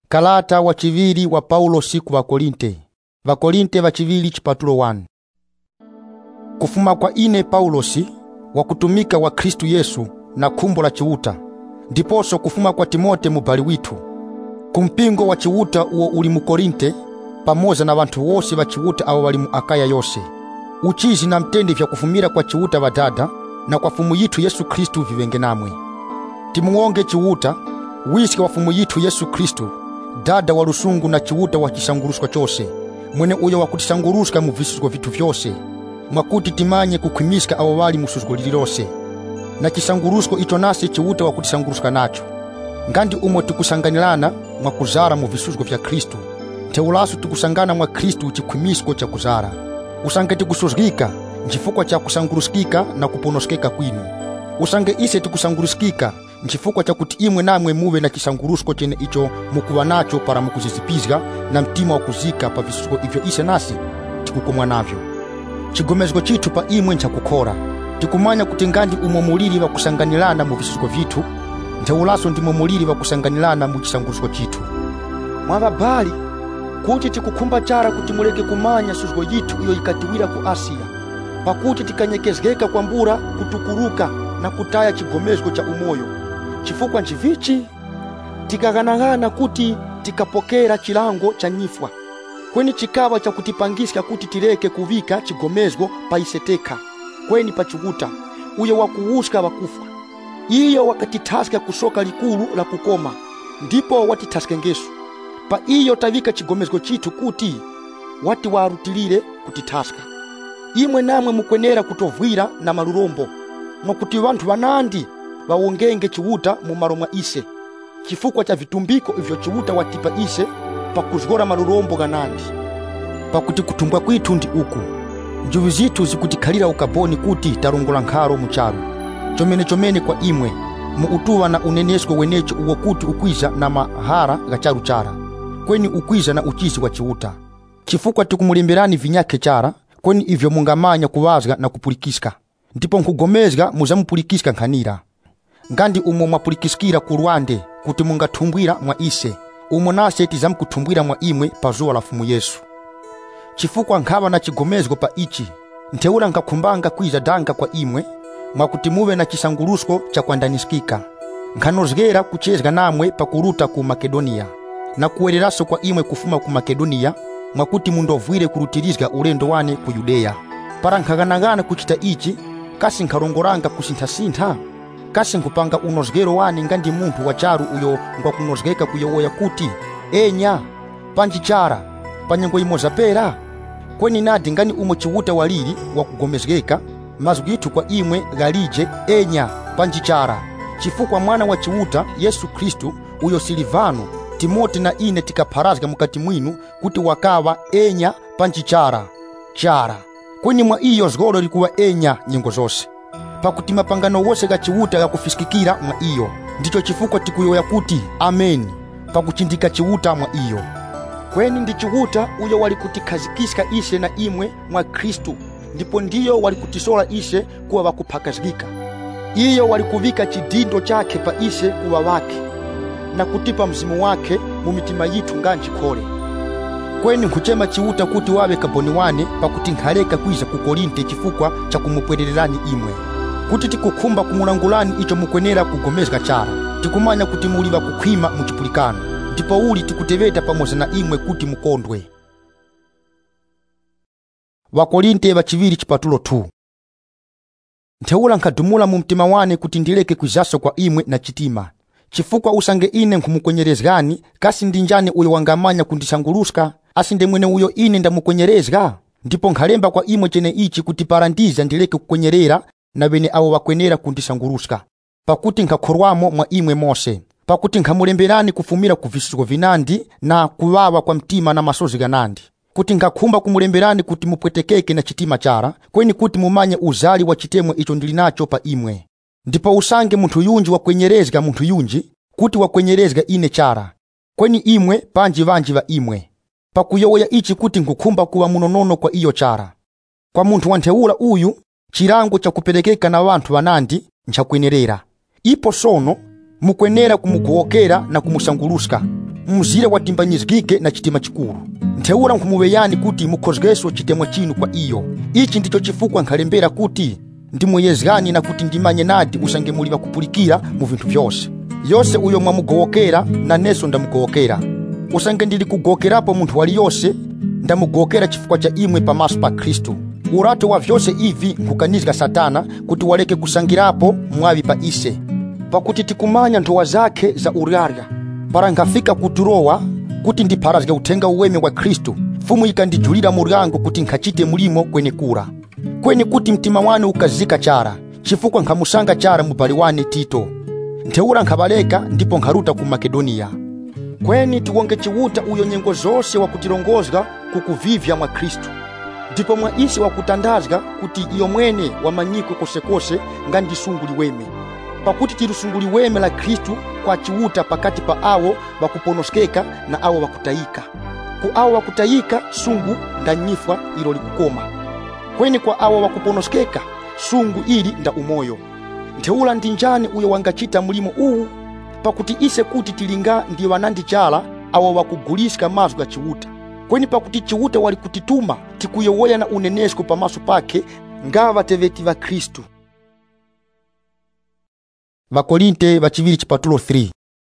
Kalata wa chiviri wa Paulo siku wa Korinte. Vakorinte wa chiviri chipatulo 1. Kufuma kwa ine Paulosi, wa kutumika wa Kristu Yesu na kumbo la chiuta, ndiposo kufuma kwa Timote mubali witu. Kumpingo wa chiuta uo uli mu Korinte, pamoza na wantu wose wa chiuta awo wali mu Akaya yose. Uchizi na mtende vya kufumira kwa chiuta wa dada, na kwa fumu yitu Yesu Kristu vivenge namwe. Timuonge chiuta, wisi wa fumu yitu Yesu Kristu, dada wa lusungu na chiuta wa chisangurushwa chose, mwene uyo wa kutisangurushka mu visuzgo vitu vyose, mwakuti timanye kukwimiska awo wali musuzgo lililose. Na chisangurushko icho nasi chiuta wa kutisangurushka nacho. Ngandi umo tukusanganilana mwa kuzara mu visuzgo vya Kristu, teulasu tukusangana mwa Kristu chikwimisko cha kuzara. Usange tikusuzgika, njifukwa cha kusangurushkika na kuponoskeka kwinu. Usange ise tikusangurushkika, njifukwa cha kuti imwe namwe muwe na chisangurushko chene icho mukuwa nacho para mukuzizipizga na mtima wa kuzika pa visuzgo ivyo ise nasi tikukomwa navyo. Chigomezgo chitu pa imwe ncha kukora. Tikumanya kuti ngandi umo muliri wa kusanganilana mu visuzgo vitu, nteulaso ndimo muliri wa kusanganilana mu chisangurushko chitu. Mwavabali, kuti tikukumba chara kuti muleke kumanya suzgo yitu iyo ikatiwira ku Asia, pakuti tikanyekezgeka kwa mbura kutukuruka na kutaya chigomezgo cha umoyo. Chifukwa nchivichi, tikaganagana kuti tikapokera chilango cha nyifwa, kweni chikawa cha kutipangiska kuti tireke kuvika chigomezgo pa iseteka, kweni pa chuguta, uyo wakuuska wakufwa. Iyo wakatitaska kusoka likulu la kukoma, ndipo watitaska ngesu. Pa iyo tavika chigomezgo chitu kuti wati warutilire kutitaska. Imwe namwe mukwenera kutovwira na malurombo, mwakuti wantu wanandi wawongenge chiuta mu maromwa ise, chifukwa cha vitumbiko ivyo chiuta watipa ise pa kuzgora malurombo ganandi. Pakuti kutumbwa kwitu ndi uku, njuvi zitu zikutikhalira ukaboni kuti tarongola nkharo mucharu. Chomene kwa imwe, muutuwa na unenesko wenecho uwo kuti ukwiza na mahara gacharu chara, kweni ukwiza na uchizi wa chiuta. Chifukwa tikumulimberani vinyake chara, kweni ivyo mungamanya kuwazga na kupulikiska, ndipo nkugomezga muzamupulikiska nkhanira. Ngandi umo mwapulikiskira ku Rwande kuti mungatumbwira mwa ise, umo nase tizamukutumbwira mwa imwe pa zuwa la fumu Yesu. Chifukwa nkhawa na chigomezgo pa ichi, nteula nkakumbanga kwiza danga kwa imwe, mwakuti muwe na chisangurushko cha kuandaniskika. Nkhanozgera kuchezga namwe pa kuruta ku Makedonia, na kuwereraso kwa imwe kufuma ku Makedonia, mwakuti mundovwire kurutirizga ulendo wane ku Yudea. Para nkhaganagana kuchita ichi, kasi nkharongoranga kusintha-sintha, kasi nkupanga unozgero wane ngandi muntu wacharu uyo ngwa kunozgeka kuyowoya kuti, enya, panjichara, panyengo imozapera. Kweni nadi ngani umo chiuta waliri wa kugomezgeka, mazgitu kwa imwe galije, enya, panjichara. Chifukwa mwana wa chiuta Yesu Kristu uyo Silivano, Timote na ine tikaparazga mukati mwinu kuti wakawa enya panjichara, chara. Kweni mwa iyo zgoro likuwa enya nyengo zose. Pakuti mapangano wose ga chiuta gakufiskikira mwa iyo, ndicho chifukwa tikuyoya kuti amen pakuchindika chiuta mwa iyo. Kweni ndi chiuta uyo walikutikazikisika ise na imwe mwa Kristu, ndipo ndiyo walikutisola ise kuwa wakupakazgika. Iyo walikuvika chidindo chake pa ise kuwa wake, na kutipa mzimu wake mu mitima yitu nganji kole. Kweni nkuchema chiuta kuti wawe kaboni wane pakuti nkhaleka kwiza ku Korinte chifukwa cha kumupwerererani imwe. Kuti tikukumba kumulangulani icho mukwenera kugomezga chara, tikumanya kuti muliva kukhwima muchipulikano, ndipo uli tikuteveta pamoza na imwe kuti mukondwe. Vakorinte vachiviri chipatulo 2. Nteula nkadumula mu mtima wane kuti ndileke kwizaso kwa imwe na chitima, chifukwa usange ine nkumukwenyerezgani, kasi ndinjani uyo wangamanya kundisangurushka, asinde mwene uyo ine ndamukwenyerezga. Ndipo nkhalemba kwa imwe chene ichi kuti parandiza ndileke kukwenyerera na bene awo wakwenera kundisangurushka, pakuti nkakhorwamo mwa imwe mose. Pakuti nkhamulemberani kufumira ku visuzgo vinandi na kuwawa kwa mtima na masozi ganandi, kuti nkakhumba kumulemberani kuti mupwetekeke na chitima chara, kweni kuti mumanye uzali wa chitemwe icho ndilinacho pa imwe. Ndipo usange muntu yunji wakwenyerezga muntu yunji, kuti wakwenyerezga ine chara, kweni imwe panji vanji va imwe. Pakuyowoya ichi kuti nkukhumba kuwa munonono kwa iyo chara. Kwa muntu wanteula uyu, chirango cha kupelekeka na wantu wanandi nchakwenerera. Ipo sono, mukwenera kumukuokera na kumusangurushka, mzire watimbanyizgike na chitima chikuru. Ntheura nkhumuveyani kuti mukhozgeso chitemwa chinu kwa iyo. Ichi ndicho chifukwa nkhalembera kuti ndimuyezgani na kuti ndimanye nadi usange muli vakupulikira mu vinthu vyose. Yose uyo mwamugowokera na neso ndamugowokera. Usange ndili kugowokerapo munthu wali yose, ndamugowokera chifukwa cha imwe pamaso pa Kristu. Urato wa vyose ivi nkukanizga Satana kuti waleke kusangirapo mwavi pa ise. Pakuti tikumanya ndowa zake za uriarya. Para nkafika kuturowa kuti ndiparazge utenga uweme wa Kristu, fumu ikandijulira muriango kuti nkachite mulimo kweni kura. Kweni kuti mtima wanu ukazika chara, chifukwa nkamusanga chara mubali wane Tito. Ntheura nkhabaleka ndipo nkharuta ku Makedonia. Kweni tiwonge chiwuta uyo nyengo zose wakutilongozga kukuvivya mwa Kristu. Ndipo mwa isi wakutandazga kuti iyo mwene wamanyiko kosekose ngandisunguli weme. Pakuti tilusunguli weme la Kristu kwa chiwuta pakati pa awo wakuponoskeka na awo wakutayika. Ku awo wakutayika sungu ndanyifwa ilo likukoma. Kweni kwa awo wakuponoskeka sungu ili nda umoyo. Ntheula ndinjani uyo wangachita mulimo uwu, pakuti ise kuti tilinga ndiye wanandi chala awo wakuguliska mazu ga chiwuta. Kweni pakuti chiwuta wali kutituma tikuyowoya na unenesko pamaso pake ngava teveti va Kristu. Vakolinte vachiviri chipatulo 3.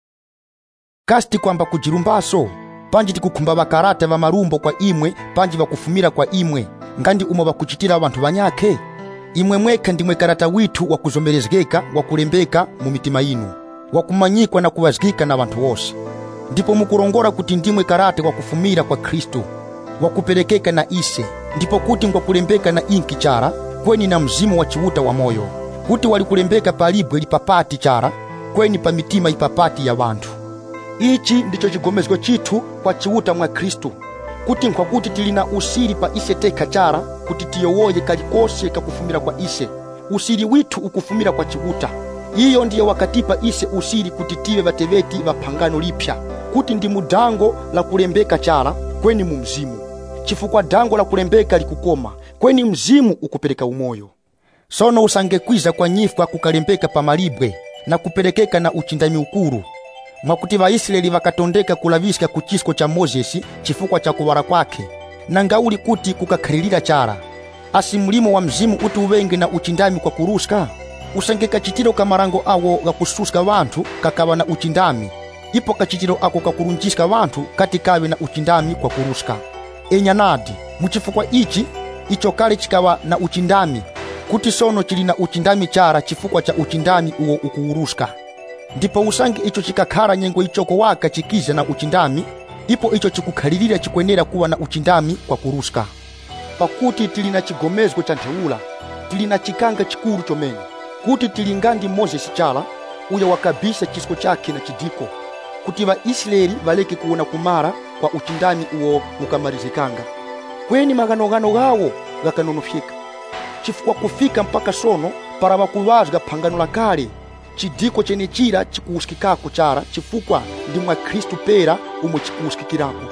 Kasti kwamba kujirumbaso, panji tikukumba vakarata va marumbo kwa imwe, panji vakufumira kwa imwe, ngandi umo vakuchitira abantu vanyake. Imwe mweka ndimwe karata witu wakuzomerezgeka, wakulembeka mu mitima inu, wakumanyikwa na kuwazgika na abantu wose. Ndipo mukurongora kuti ndimwe karata wakufumira kwa Kristu, wakupelekeka na ise, ndipo kuti ngwakulembeka na inki chara, kweni na mzimu wa chiwuta wa moyo. Kuti walikulembeka palibwe lipapati chara, kweni pa mitima ipapati ya bantu. Ichi ndicho chigomezgo chitu kwa chiwuta mwa Kristu, kuti nkwakuti tilina usiri pa ise teka chara, kuti tiyowoye kalikose kakufumira kwa ise. Usiri witu ukufumira kwa chiwuta. Iyo ndiye wakatipa ise usiri kuti tive vateveti va pangano lipya, kuti ndi mudango la kulembeka chara, kweni mu mzimu. Chifukwa dango la kulembeka likukoma, kweni mzimu ukupeleka umoyo. Sono usangekwiza kwa nyifwa kukalembeka pa malibwe na kupelekeka na uchindami ukuru. Mwakuti Vaisraeli vakatondeka kulaviska kuchisko cha Mozesi chifukwa cha kuwara kwake, na ngauli kuti kukakhalirira chara. Asi mlimo wa mzimu uti uwenge na uchindami kwa kuruska, usangeka chitiro kamarango awo gakususka wantu kakawa na uchindami, ipo kachitiro ako kakurunjiska wantu kati kawe na uchindami kwa kuruska. Enyanadi, muchifukwa ichi, icho kale chikawa na uchindami, kuti sono chili na uchindami chara chifukwa cha uchindami uo ukuuruska. Ndipo usangi icho chikakhala nyengo ichoko waka chikiza na uchindami, ipo icho chikukhalirira chikwenera kuwa na uchindami kwa kuruska. Pakuti tilina chigomezgo cha ntheula, tilina chikanga chikuru chomene, kuti tilingandi Mozesi chala, uya wakabisa chisko chake na chidiko, kuti Vaisraeli valeke kuona kumara kwa uchindami uo mukamarizikanga. Kweni maganogano gawo gakanonofyeka. Chifukwa kufika mpaka sono para wakuwazga pangano la kale, chidiko chene chira chikuuskikako chara chifukwa ndi mwa Kristu pera umwe chikuuskikirako.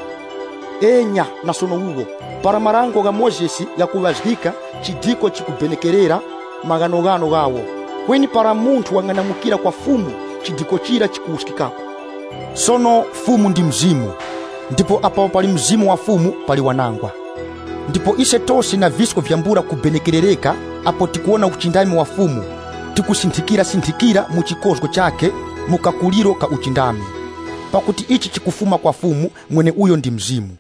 Enya na sono uwo, para marango ga Mozesi yakuwazgika chidiko chikubenekerera maganogano gawo. Kweni para muntu wanganamukira kwa fumu chidiko chira chikuuskikako. Sono fumu ndi mzimu, ndipo apa pali mzimu wa fumu pali wanangwa. Ndipo ise tosi na visko vyambura kubenekerereka, apo tikuona uchindami wa fumu, tikusinthikira muchikozgo chake, mukakuliro ka uchindami. Pakuti ichi chikufuma kwa fumu, mwene uyo ndi mzimu.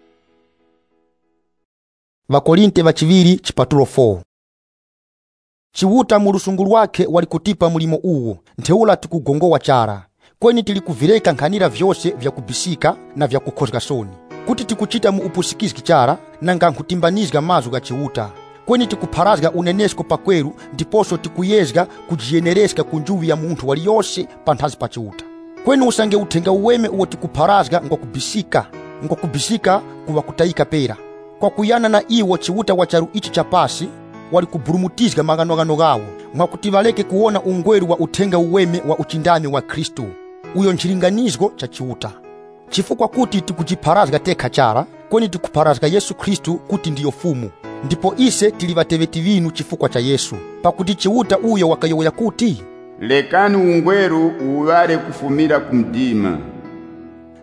Vakolinte vachiviri chipatulo 4. Chiwuta mulusungulu wake walikutipa mulimo uwo, ntheula tikugongowa chara, kweni tilikuvireka nkhanira vyose vya kubisika na vya kukhozga soni. Kuti tikuchita mu upusikizgi chara, nanga nkutimbanizga mazu ga chiwuta. Kweni tikupharazga unenesko pakweru, ndiposo tikuyezga kujiyenereska kunjuvi ya muntu wali yose panthazi pa chiwuta. Kweni usange utenga uweme uwo tikupharazga ngokubisika kuwa kutayika pera. Kwa kuyana na iwo chiwuta wacharu ichi chapasi, wali kuburumutizga maganogano gawo, mwakuti valeke kuona ungweru wa utenga uweme wa uchindami wa Kristu, uyo nchilinganizgo cha chiwuta. Chifukwa kuti tikujiparazga teka chara, kweni tikuparazga Yesu Kristu kuti ndiyo fumu, ndipo ise tilivateveti vinu chifukwa cha Yesu. Pakuti chiwuta uyo wakayoya kuti, lekani ungweru uwale kufumira kumdima.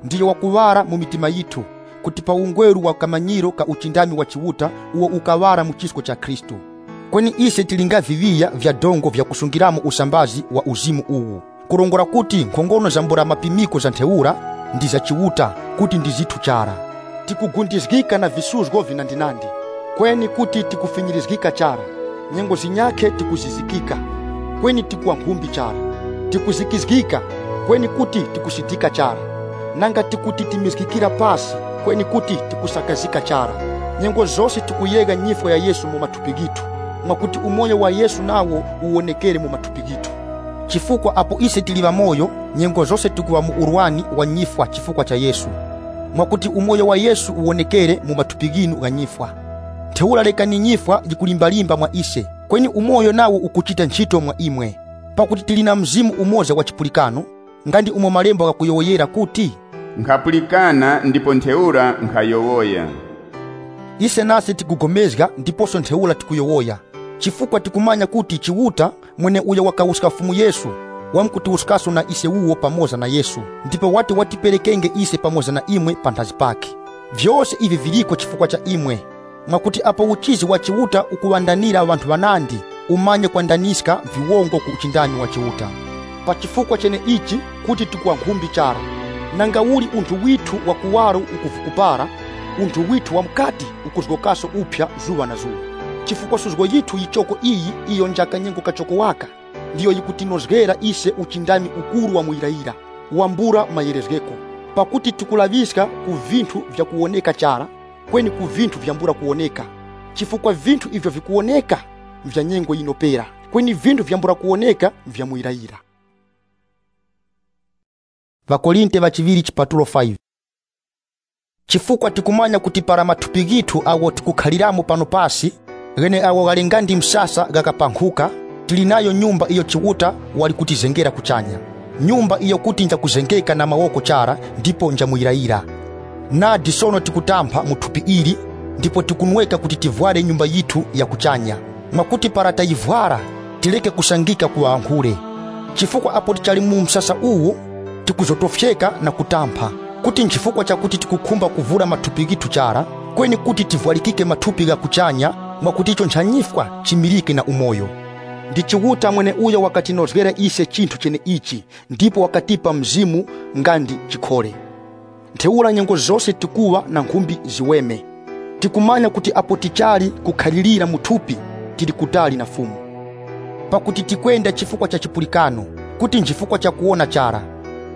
ndiyo wakuwara mu mitima yitu, kuti pa ungweru wa kamanyiro ka uchindami wa chiwuta uwo ukawara mu chisko cha Kristu. Kweni ise tilinga viviya vya dongo vya kusungiramo usambazi wa uzimu uwu, kurongora kuti nkhongono zambura mapimiko za ntheura ndi za chiwuta kuti ndi zithu chara. Tikugundizgika na visuzgo vinandinandi, kweni kuti tikufinyirizgika chara. Nyengo zinyake tikuzizikika, kweni tikuwa nkhumbi chara. Tikuzikizgika, kweni kuti tikusitika chara. Nanga tikutitimizgikira pasi, kweni kuti tikusakazika chara. Nyengo zose tikuyega nyifo ya Yesu mu mathupi gitu, mwakuti umoyo wa Yesu nawo uonekere mu mathupi gitu. Chifukwa apo ise tiliva moyo, nyengo zose tikuwa mu urwani wa nyifwa chifukwa cha Yesu, mwakuti umoyo wa Yesu uonekere mu mathupi ginu ga nyifwa. Ntheura leka ni nyifwa jikulimbalimba mwa ise, kweni umoyo nawo ukuchita ntchito mwa imwe. Pakuti tilina mzimu umoza wa chipulikano, ngandi umo malembo gakuyowoyera kuti nkhapulikana ndipo ntheura nkhayowoya. Ise nase tikugomezga ndiposo ntheura tikuyowoya, chifukwa tikumanya kuti chiwuta mwene uyo wakawuska fumu Yesu wamkutiwuskaso na ise uwo pamoza na Yesu, ndipo wati watiperekenge ise pamoza na imwe panthazi pake. Vyose ivi viliko chifukwa cha imwe, mwakuti apo uchizi wa chiwuta ukuwandanira vantu vanandi, umanye kwandaniska viwongo ku uchindani wa chiwuta. Pa chifukwa chene ichi kuti tikuwa nkhumbi chara, nanga uli unthu withu wa kuwaro ukuvukupara, unthu withu wa mkati ukuzgokaso upya zuwa na zuwa. Chifukwa suzgo yithu yichoko iyi iyo njaka nyengo kachoko waka, ndiyo yikutinozgera ise uchindami ukuru wa muiraira, wambura mayerezgeko. Pakuti tikulaviska ku vinthu vya kuoneka chara, kweni ku vinthu vya mbura kuoneka. Chifukwa vinthu ivyo vikuoneka vya nyengo inopera, kweni vinthu vya mbura kuoneka vya muiraira. Vakolinte vachiviri chipatulo 5. Chifukwa tikumanya kuti para mathupi gitu awo tikukhaliramo pano pasi, gene awo galengandi msasa gakapankhuka, tilinayo nyumba iyo chiwuta wali kutizengera kuchanya. Nyumba iyo kuti nja kuzengeka na mawoko chara, ndipo nja muiraira. Nadi sono tikutampa muthupi ili, ndipo tikunweka kuti tivware nyumba yitu ya kuchanya, mwakuti para tayivwara tileke kusangika kuwa ankhule. Chifukwa apo tichali mu msasa uwu tikuzotofyeka na kutampa, kuti nchifukwa cha kuti tikukhumba kuvura mathupi gitu chara, kweni kuti tivwalikike mathupi ga kuchanya, mwakuti icho nchanyifwa chimilike na umoyo. Ndi chiwuta mwene uyo wakatinozgera ise chinthu chene ichi, ndipo wakatipa mzimu ngandi chikhole. Ntheura nyengo zose tikuwa na nkhumbi ziweme, tikumanya kuti apo tichali kukhalirira muthupi tili kutali na fumu. Pakuti tikwenda chifukwa cha chipulikano, kuti nchifukwa cha kuona chara.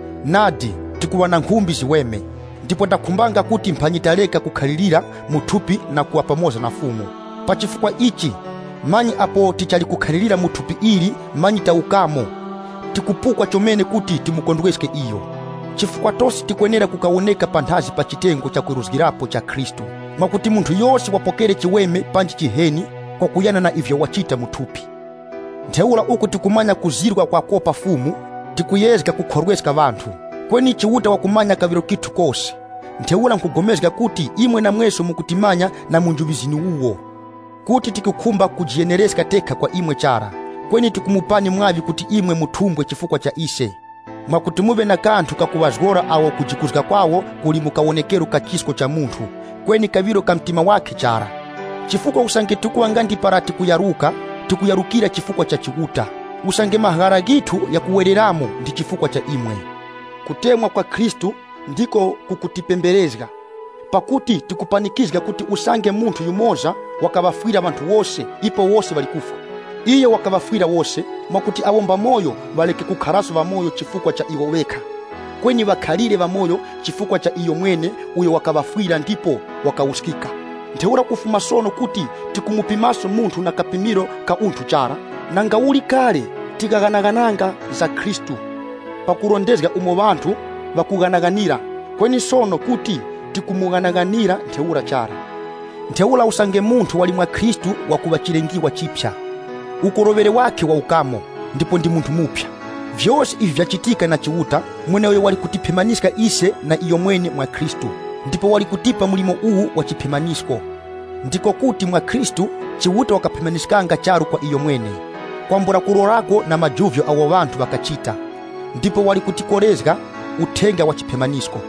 Nadi tikuwa na nkhumbi ziweme, ndipo takhumbanga kuti mphanyitaleka kukhalirira muthupi na kuwa pamoza na fumu. Pa chifukwa ichi, manyi apo tichali kukhalirira muthupi ili manyi taukamo, tikupukwa chomene kuti timukondweske iyo. Chifukwa tosi tikwenera kukaoneka panthazi pa chitengo cha kuiruzgirapo cha Kristu, mwakuti munthu yose wapokere chiweme panji chiheni kwa kuyana na ivyo wachita muthupi. Ntheura uku tikumanya kuzirwa kwa kopa fumu, tikuyezga kukhorweska vanthu, kweni chiwuta wakumanya kaviro kithu kose. Ntheura nkugomezga kuti imwe na mweso mukutimanya na munjuvizini uwo, kuti tikukhumba kujiyenereska teka kwa imwe chara, kweni tikumupani mwavi kuti imwe muthumbwe chifukwa cha ise, mwakuti muve na kanthu kakuwazgora awo kujikuzga kwawo kuli mukaonekero kachisko cha munthu, kweni kaviro ka mtima wake chara. Chifukwa usange tikuwa ngandi para tikuyarukira chifukwa cha chiwuta, usange mahara gitu ya kuwereramo ndi chifukwa cha imwe. Kutemwa kwa Kristu ndiko kukutipemberezga, pakuti tikupanikizga kuti usange munthu yumoza wakavafwira vanthu wose, ipo wose valikufa. Iyo wakavafwira wose, mwakuti awomba moyo valeke kukharaso va moyo chifukwa cha iwo weka, kweni vakhalire va moyo chifukwa cha iyo mwene uyo wakavafwira ndipo wakawuskika. Ntheura kufuma sono kuti tikumupimaso munthu na kapimiro ka unthu chara, nanga uli kale tikaganagananga za Kristu, pakurondezga umo vanthu vakuganaganira, kweni sono kuti tikumuganaganira ntheura chara. Ntheura usange munthu wali mwa Kristu wakuva chilengiwa chipya, ukorovere wake wa ukamo, ndipo ndi munthu mupya. Vyose ivi vyachitika na chiwuta mwene uyo wali kutipimaniska ise na iyo mwene mwa Kristu, ndipo wali kutipa mulimo uwu wa chipimanisko. Ndiko kuti mwa Kristu chiwuta wakapimaniskanga charu kwa iyo mwene, kwambura kurorako na majuvyo awo vanthu vakachita, ndipo wali kutikorezga uthenga wa chipimanisko.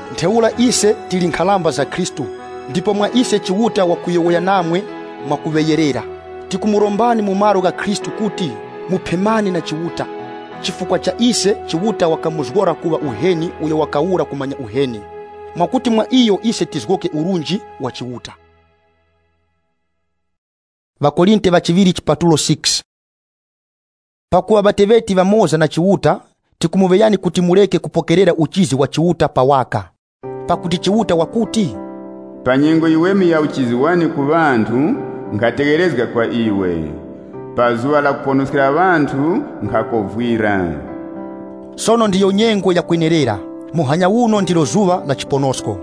Ntheula ise tili nkhalamba za Khristu, ndipo mwa ise chiwuta wakuyowoya namwe mwakuveyerera. Tikumulombani mu malo ga Khristu kuti muphemani na chiwuta. Chifukwa cha ise chiwuta wakamuzgora kuwa uheni uyo wakawura kumanya uheni, mwakuti mwa iyo ise tizgoke urunji wa chiwuta. Vakolinte vachiviri chipatulo 6. Pakuwa bateveti vamoza na chiwuta, tikumuveyani kuti muleke kupokerera uchizi wa chiwuta pawaka. Pakuti chiwuta wakuti, panyengo iwemi ya uchizi wani ku bantu nkategerezga kwa iwe, pazuwa la kuponoskera bantu nkakovwira. Sono ndiyo nyengo ya kwenerera, muhanya uno ndilo zuwa la chiponosko.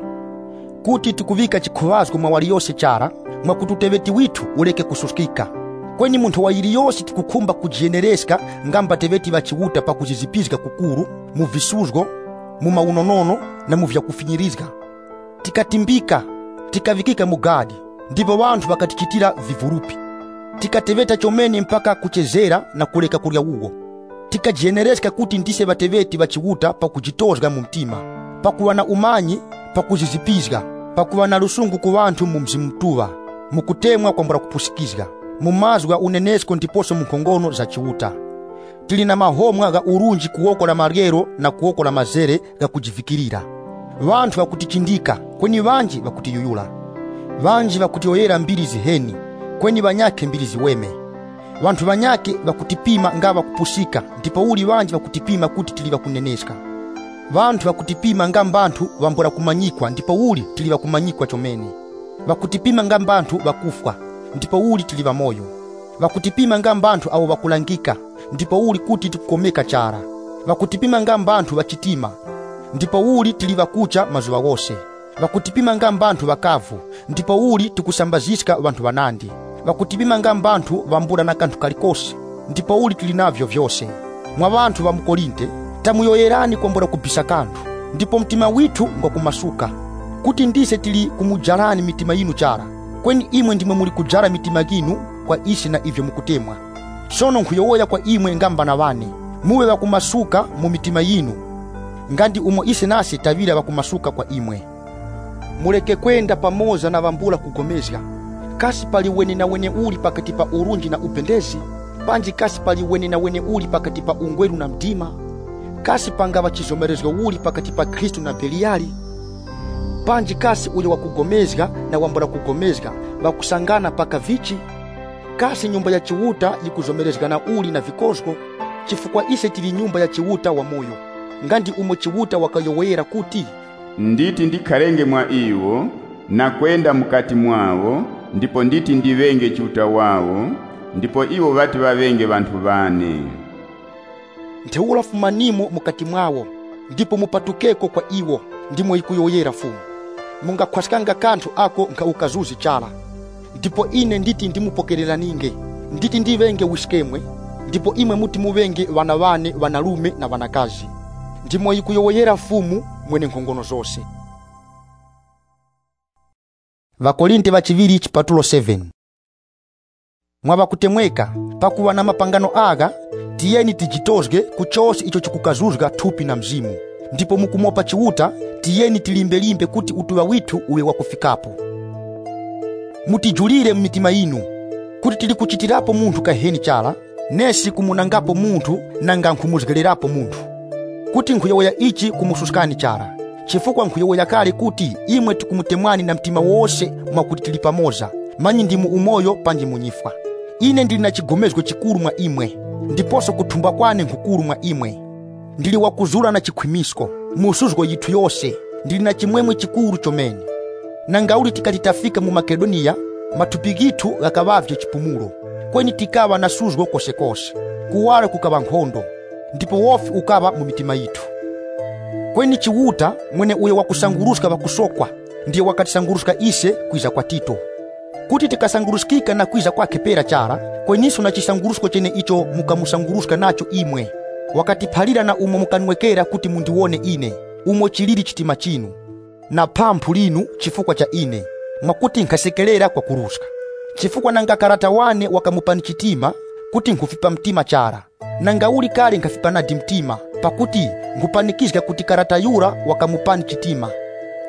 Kuti tikuvika chikuvazgo mwa wali yose chara, mwa kututeveti witu uleke kususkika. Kweni muntu wa ili yose tikukumba kujenereska ngamba teveti vachiwuta pa kuzizipizga kukuru, mu visuzgo, mu maunonono na mu vyakufinyirizga. Tikatimbika, tikavikika mugadi, ndipo wantu vakatichitira vivurupi. Tikateveta chomene mpaka kuchezera na kuleka kurya ugo. Tikajenereska kuti ndise vateveti vachiwuta pa kujitozga mu mtima, pa kuwa na umanyi, pa kuzizipizga, pa kuwa na lusungu ku wantu mu mzimtuva, mu kutemwa kwambura kupusikizga, mu mazwa unenesko ndiposo mu nkhongono za chiwuta. Tili na mahomwa ga urunji kuokola maryero na kuokola mazere ga kujivikirira. Vantu vakutichindika, kweni vanji vakutiyuyula. Vanji vakutioyera mbiri ziheni, kweni vanyake mbiri ziweme. Vantu vanyake vakutipima ngava kupusika, ndipo uli vanji vakutipima kuti tiliva kuneneska. Vantu vakutipima ngambantu vambura kumanyikwa, ndipo uli tiliva kumanyikwa chomene. Vakutipima ngambantu vakufwa, ndipo uli tiliva moyo. Vakutipima ngambantu awo vakulangika, ndipo uli kuti tikukomeka chara. Vakutipima ngambantu vachitima, ndipo uli tiliva kucha mazuwa wose. Vakutipima ngambantu vakavu, ndipo uli tikusambazisika vantu vanandi. Vakutipima ngambantu vambura na kantu kalikosi, ndipo uli tilinavyo vyose. Mwa vantu va Mukolinte, tamuyoyerani kwambura kubisa kantu, ndipo mtima witu ngokumasuka. Kuti ndise tili kumujarani mitima yinu chara, kweni imwe ndimwe muli kujara mitima ginu kwa isi na ivyo mukutemwa. Sono nkuyowoya kwa imwe ngamba na vane, muwe vakumasuka mu mitima yinu, ngandi umo isi nasi tavira vakumasuka kwa imwe. Muleke kwenda pamoza na vambula kugomezga. Kasi pali wene na wene uli pakati pa urunji na upendezi, panji kasi pali wene na wene uli pakati pa ungweru na mdima, kasi pangava chizomerezgo uli pakati pa Kristu na Beliali, panji kasi uyo wakugomezga na wambura kugomezga vakusangana paka vichi, kasi nyumba ya chiwuta yikuzomerezga na uli na vikozgo. Chifukwa ise tili nyumba ya chiwuta wa moyo, ngandi umo chiwuta wakayowera kuti, nditi ndikarenge mwa iwo na kwenda mukati mwawo, ndipo nditi ndivenge chiwuta wawo, ndipo iwo vati vavenge vantu vane. Ntheula fumanimo mukati mwawo, ndipo mupatukeko kwa iwo, ndimo ikuyoyera fumu. Mungakhwasikanga kanthu ako nka ukazuzi chala, ndipo ine nditi ndimupokerera ninge, nditi ndivenge wiskemwe, ndipo imwe muti muvenge vana vane, vanalume na vanakazi. Ndimo ikuyoyera fumu mwene nkhongono zose. Vakolinte vachiviri chipatulo 7. Mwava kutemweka, pakuwa na mapangano aga, tiyeni tijitozge kuchose icho chikukazuzga thupi na mzimu. Ndipo mukumopa chiwuta, tiyeni tilimbelimbe kuti utuwa witu uwe wakufikapo. Mutijulire mmitima inu, kuti tili kuchitirapo munthu kaheni chala, nesi kumunangapo munthu nanga nkhumuzgelerapo munthu. Kuti nkhuyowoya ichi kumususkani chara, chifukwa nkhuyowoya kale kuti imwe tikumutemwani na mtima wose mwakuti tili pamoza, manyi ndimu umoyo panji munyifwa. Ine ndili na chigomezgo chikuru mwa imwe, ndiposo kuthumba kwane nkukuru mwa imwe. Ndili wakuzula na chikhwimisko, musuzgo yithu yose, ndili na chimwemwe chikuru chomene. Nangauli tikatitafika mu Makedonia, mathupi gitu gakavavye chipumulo, kweni tikawa na suzgo kosekose, kuwala kukava nkhondo, ndipo wofi ukava mu mitima yithu. Kweni chiwuta mwene uye wakusanguruska vakusokwa, ndiye wakatisanguruska ise kwiza kwa Tito. Kuti tikasanguruskika na kwiza kwa kepera chara, kweniso na chisangurusko chene icho mukamusanguruska nacho imwe. Wakatiphalira na umo mukanwekera kuti mundiwone ine, umo chilili chitima chinu, na pamphu linu chifukwa cha ine, mwakuti nkasekelera kwa kuruska. Chifukwa nanga karata wane wakamupani chitima, kuti nkufipa mtima chara. Nanga uli kale nkafipa nadi mtima, pakuti nkupanikizga kuti karata yura wakamupani chitima.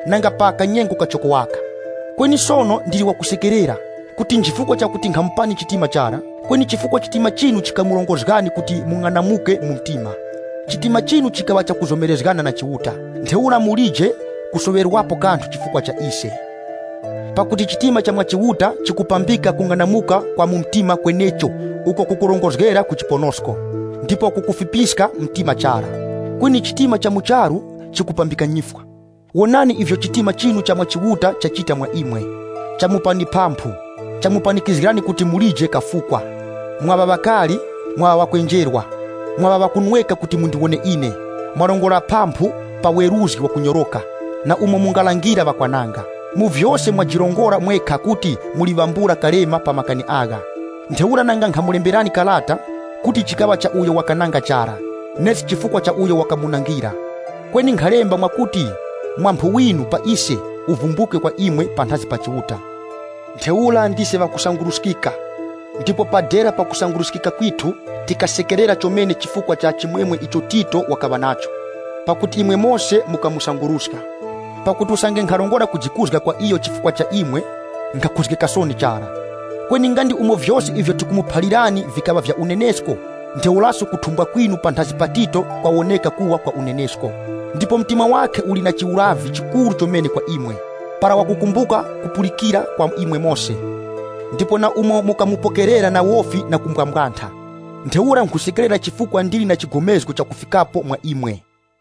nanga paka nyengo kachoko waka. Kweni sono ndili wakusekerera kuti nchifukwa chakuti nkhampani chitima chara, kweni chifukwa chitima chinu chikamulongozgani kuti mung'anamuke mu mtima. Chitima chinu chikawa chakuzomerezgana na chiuta, ntheula mulije kusowerwapo kanthu chifukwa cha ise. Pakuti chitima cha mwachiuta chikupambika kung'anamuka kwa mumtima kwenecho uko kukulongozgera kuchiponosko, ndipo kukufipiska mtima chara. Kweni chitima cha mucharu chikupambika nyifwa. Wonani ivyo chitima chinu cha mwachiuta chachita mwa imwe, chamupani pamphu, chamupanikizirani kuti mulije kafukwa. Mwaba bakali, mwaba wakwenjerwa, mwaba wakunweka kuti mundiwone ine, mwalongola pamphu pa weruzi wa kunyoroka, na umo mungalangira bakwananga. Muvyose mwajirongora mweka kuti mulivambura kalema pa makani aga. Ntheula nanga nkhamulemberani kalata kuti chikawa cha uyo wakananga chara, nesi chifukwa cha uyo wakamunangira. Kweni nkhalemba mwakuti mwamphu winu pa ise uvumbuke kwa imwe panthazi pa chiuta. Ntheula ndise vakusangurusikika, ndipo padera pa kusangurusikika kwitu tikasekerera chomene chifukwa cha chimwemwe icho Tito wakava nacho, pakuti imwe mose mukamusanguruska. Pakuti usange nkhalongora kujikuzga kwa iyo chifukwa cha imwe nkakuzge kasoni chara. Kweni ngandi umo vyose ivyo tikumuphalirani vikava vya unenesko, ntheulaso kuthumba kwinu panthazi pa Tito kwawoneka kuwa kwa unenesko. Ndipo mtima wake uli na chiulavi chikulu chomene kwa imwe, para wakukumbuka kupulikira kwa imwe mose. Ndipo na umo mukamupokerera na wofi na kumkwamkwantha. Ntheula nkusekerera chifukwa ndili na chigomezgo cha kufikapo mwa imwe.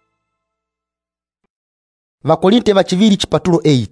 Vakolinte vachiviri chipatulo 8.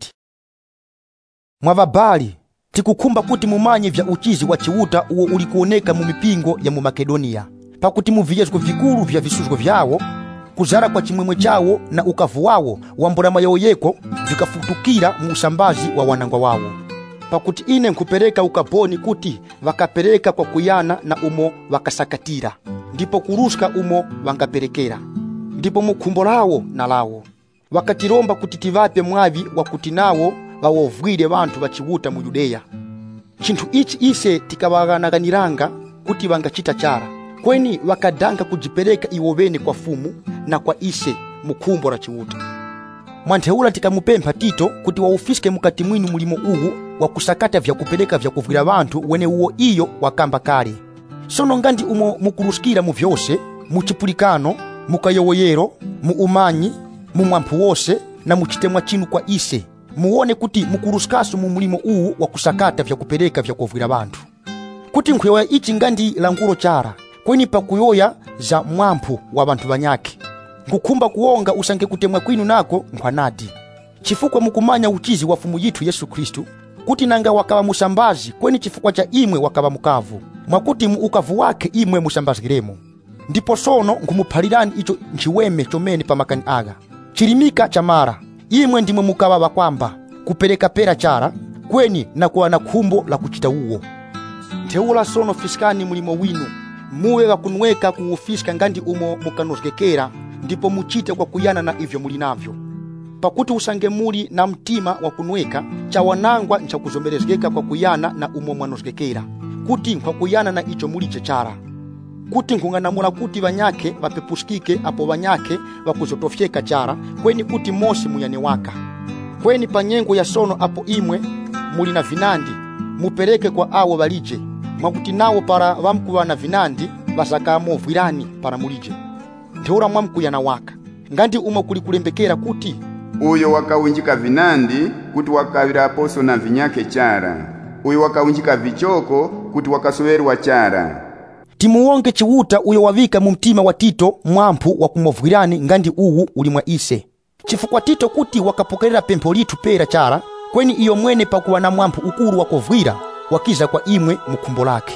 Mwavabali, tikukumba kuti mumanye vya uchizi wa chiuta uwo ulikuoneka mu mipingo ya mu Makedonia, pakuti mu viyezgo vikulu vya visuzgo vyawo, kuzara kwa chimwemwe chawo na ukavu wawo wambulama yoyeko vikafutukira mu usambazi wa wanangwa wawo. Pakuti ine nkupereka ukaboni kuti vakapereka kwa kuyana na umo vakasakatira, ndipo kuruska umo vangaperekera, ndipo mukhumbo lawo na lawo. Wakatiromba kuti tivape mwavi wakuti nawo vawovwire vantu vachiuta mu Yudeya. Chinthu ichi ise tikavaganaganiranga kuti vangachita chara, kweni vakadanga kujipereka iwovene kwa fumu na kwa ise mukhumbo la chiuta. Mwantheula tikamupempha Tito kuti waufiske mukati mwinu mulimo uwu wa kusakata vya kupeleka vya kuvwira vantu wene uwo iyo wakamba kale. Sono ngandi umo mukurusikira mu vyose, mu chipulikano, mu kayowoyero, mu umanyi, mu mwamphu wose na mu chitemwa chinu kwa ise, muone kuti mukuruskaso mu mulimo uwu wa kusakata vya kupeleka vya kuvwira vantu. Kuti nkhuyoya ichi ngandi langulo chara, kweni pakuyoya za mwamphu wa vantu vanyake. Nkukumba kuonga usange kutemwa kwinu nako nkhwanadi. Chifukwa mukumanya uchizi wa fumu yitu Yesu Kristu, kuti nanga wakava musambazi kweni chifukwa cha imwe wakava mukavu, mwakuti mu ukavu wake imwe musambaziremo. Ndipo sono nkumuphalirani icho nchiweme chomene pa makani aga. Chilimika chamara, imwe ndimwe mukava vakwamba kupereka pera chara, kweni na kuwa na khumbo la kuchita uwo. Ntheula sono fiskani mulimo winu, muwe vakunweka kuufiska ngandi umo mukanozgekera, ndipo muchite kwa kuyana na ivyo mulinavyo. Pakuti usange muli na mtima wa kunweka, cha wanangwa ncha kuzomerezgeka kwa kuyana na umo mwanozgekera, kuti kwa kuyana na icho mulije chara. Kuti nkung'anamula kuti vanyake vapepuskike apo vanyake vakuzotofyeka chara, kweni kuti mose muyane waka. Kweni panyengo ya sono apo imwe muli na vinandi, mupereke kwa awo valije, mwakuti nawo para vamkuwa na vinandi vasakamo vwirani para mulije. Ntheula mwamkuyana waka, ngandi umo kulikulembekera kuti uyo wakawunjika vinandi kuti wakavira aposo na vinyake chara, uyo wakawunjika vichoko kuti wakasowerwa chara. Timuonge chiuta uyo wavika mu mtima wa Tito mwamphu wa kumovwirani ngandi uwu uli mwa ise. Chifukwa Tito kuti wakapokerera pempho litu pera chara, kweni iyo mwene pakuwa na mwamphu ukuru wa kovwira wakiza kwa imwe mukhumbo lake.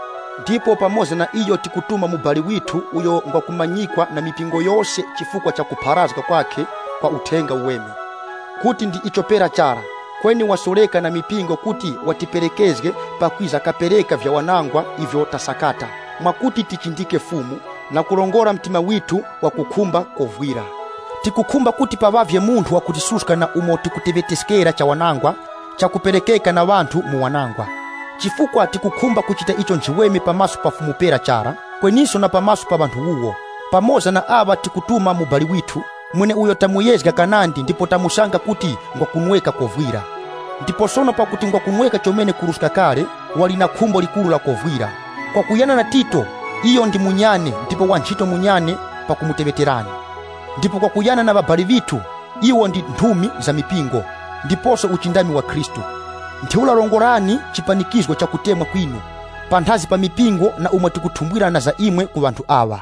Ndipo pamoza na iyo tikutuma mubali witu uyo ngwakumanyikwa na mipingo yose chifukwa cha kupharazga kwake kwa utenga uweme. Kuti ndi icho pera chara, kweni wasoleka na mipingo kuti watiperekezge pakwiza kapereka vya wanangwa ivyo tasakata, mwakuti tichindike fumu na kulongora mtima witu wa kukumba kovwira. Tikukumba kuti pavavye munthu wa kutisuska na umo tikuteveteskera cha wanangwa, cha kuperekeka na vantu mu wanangwa. Chifukwa tikukumba kuchita icho nchiweme pamaso pa fumu pera chara, kweniso na pamaso pa vantu uwo. Pamoza na ava tikutuma mubali witu, mwene uyo tamuyezga kanandi ndipo tamusanga kuti ngwakunweka kovwira. Ndipo sono pakuti ngwakunweka chomene kuruska kale wali na khumbo likulu la kovwira. Kwa kuyana na Tito, iyo ndi munyane ndipo wantchito munyane pakumuteveterani. Ndipo kwa kuyana na babali vitu, iwo ndi nthumi za mipingo, ndiponso uchindami wa Khristu. Ntheula longolani chipanikizgo cha kutemwa kwinu, panthazi pa mipingo na umwe tikuthumbwirana za imwe ku vanthu awa.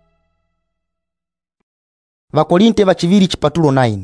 Vakorinte vachiviri chipatulo 9.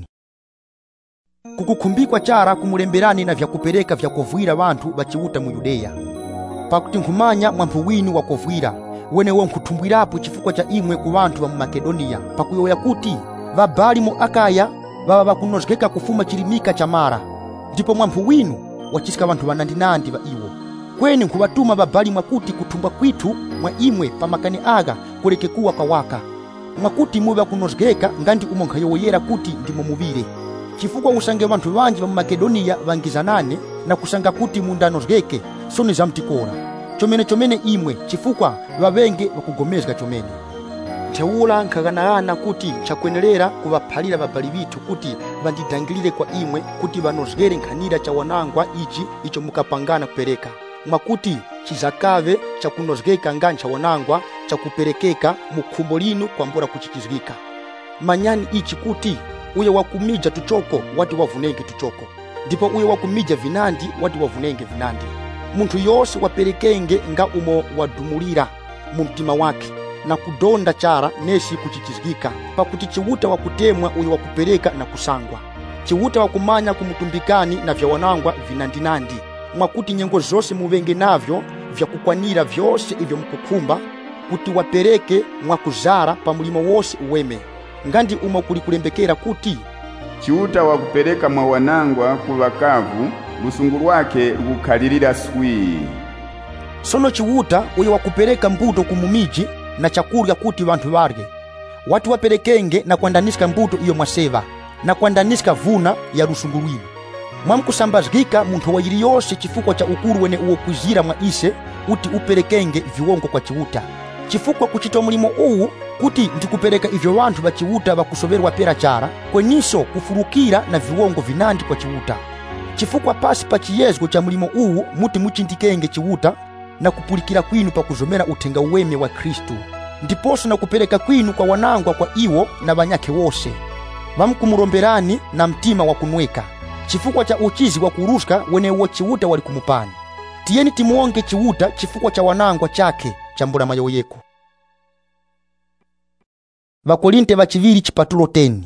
Kukukhumbikwa chara kumulemberani na vyakupereka vyakovwira vanthu vachiuta mu Yudeya. Pakuti nkhumanya mwamphu winu wakovwira, wenewo nkuthumbwirapo chifukwa cha imwe ku vanthu va mu Makedoniya, pakuyoya kuti vabali mu Akaya vava vakunozgeka kufuma chilimika cha Mara. Ndipo mwamphu winu wachisika vanthu vanandinandi va iwo. Kweni nkhuvatuma vabali mwakuti kuthumba kwithu mwa imwe pa makani aga kuleke kuwa kawaka, mwakuti muve vakunozgeka ngandi umo nkhayowoyera kuti ndimo muvire. Chifukwa usange vanthu vanji va mu Makedoniya vangizanane na kusanga kuti mundanozgeke, soni zamtikora chomene imwe chifukwa vavenge vakugomezga chomene. Ntheula nkhaganayana kuti nchakwenerera kuvaphalira vabali vithu kuti vandidangilire kwa imwe kuti vanozgere nkhanira cha wanangwa icho mukapangana kupereka, mwakuti chizakave chakunozgeka ngancha wanangwa chakuperekeka mu khumbo linu kwambura kuchichizgika. Manyani ichi kuti uye wakumija tuchoko wati wavunenge tuchoko, ndipo uye wakumija vinandi wati wavunenge vinandi. Munthu yose waperekenge nga umo wadumulira mu mtima wake na kudonda chara nesi kuchichizgika, pakuti chiwuta wakutemwa uye wakupereka na kusangwa. Chiwuta wakumanya kumutumbikani na vya wanangwa vinandinandi, mwakuti nyengo zose muvenge navyo vya kukwanira vyose ivyo mkukumba, kuti wapereke mwakuzara pa mulimo wose uweme. Ngandi umo kulikulembekera kuti chiuta wakupereka mwa wanangwa kuvakavu, lusungu lwake lukhalirira swii. Sono chiwuta uye wakupereka mbuto kumumiji na chakurya kuti vanthu varye. Watu waperekenge na kuandaniska mbuto iyo mwaseva na kuandaniska vuna ya lusungu lwinu. Mwamkusambazgika munthu wayiri yose chifukwa cha ukuru wene uwokwizira mwa ise uti uperekenge viwongo kwa chiwuta. Chifukwa kuchita mulimo uwu kuti ndikupereka ivyo vanthu va chiwuta vakusoverwa pera chara, kweniso kufurukira na viwongo vinandi kwa chiwuta. Chifukwa pasi pa chiyezgo cha mulimo uwu muti muchindikenge chiwuta na kupulikira kwinu pa kuzomera uthenga uweme wa Khristu, ndiponso na kupereka kwinu kwa wanangwa kwa iwo na vanyake wose. Vamkumuromberani na mtima wa kunweka, chifukwa cha uchizi wa kuruska wenewo chiwuta wali kumupani. Tiyeni timuonge chiwuta chifukwa cha wanangwa chake chambula mayoyeko. Vakorinte vachiviri chipatulo 10.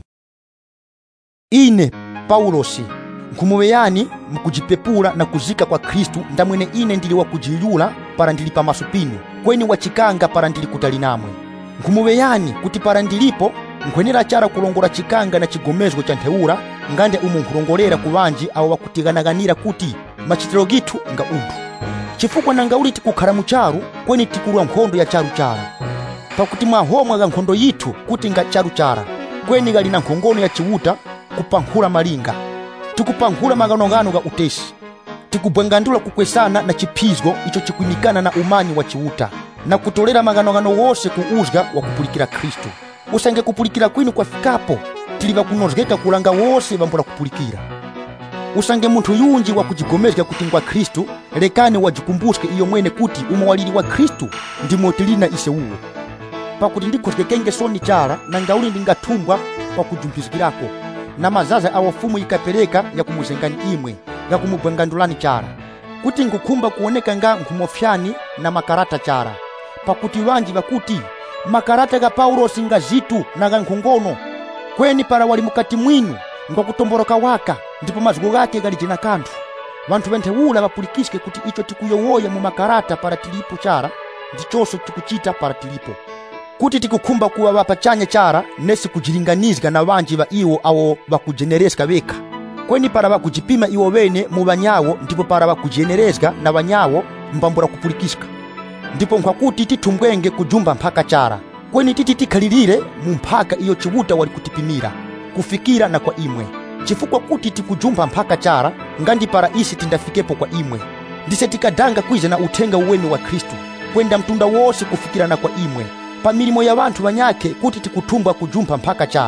Ine Paulosi nkhumuveyani mukujipepula na kuzika kwa Khristu, ndamwene ine ndili wakujiyula para ndili pamaso pinu, kweni wachikanga para ndili kutali namwe. Nkhumuveyani kuti para ndilipo nkhwenera chara kulongola chikanga na chigomezgo cha ntheula, ngande umu nkhulongolera kuvanji awo wakutiganaghanira kuti machitiro gitu nga unthu. Chifukwa nanga uli tikukhala mucharu kweni tikulwa nkhondo ya charu chara. Pakuti mwahomwa ga nkhondo yithu kuti nga charu chara, kweni gali na nkhongono ya chiwuta kupankhula malinga. Tikupankhula maganongano ga utesi, tikubwengandula kukwesana na chiphizgo icho chikuimikana na umanyi wa chiwuta, na kutolera maganongano wose kuuzga wa kupulikira Khristu. Usange kupulikira kwinu kwafikapo tiliva kunozgeka kulanga wose vambula kupulikira. Usange munthu yunji wa kujigomezga kuti ngwa Khristu, lekani wajikumbuske iyo mwene kuti umawalili wa Khristu ndimotilina ise uwo. Pakuti ndikozgekenge soni chara na ngauli ndingathumbwa kwa kujumpizikirako, na mazaza awafumu ikapereka ya kumuzengani imwe ya kumubwengandulani chara, kuti ngukumba kuoneka nga nkhumofyani na makarata chara. Pakuti vanji vakuti makarata ga Paulosi nga zitu na ga nkhongono, kweni para wali mukati mwinu nga kutomboroka waka, ndipo mazgo gake gali jina kanthu. Vanthu ventheula vapulikiske kuti icho tikuyowoya mu makarata para tilipo chara ndichoso tikuchita para tilipo, kuti tikukhumba kuwa vapachanya chara nesi kujilinganizga na vanji va iwo awo vakujenereska veka, kweni para vakujipima iwo vene mu vanyawo, ndipo para vakujenerezga na vanyawo mbambura kupulikiska. Ndipo nkwakuti titumbwenge kujumba mpaka chara, kweni tikhalirire mu mpaka iyo chiwuta wali kutipimira kufikira na kwa imwe. Chifukwa kuti tikujumba mpaka chara ngandi para isi tindafikepo kwa imwe, ndise tikadanga kwiza na uthenga uweme wa Khristu kwenda mtunda wose kufikira na kwa imwe. Pa milimo ya vantu vanyake kuti tikutumbwa kujumba mpaka chara,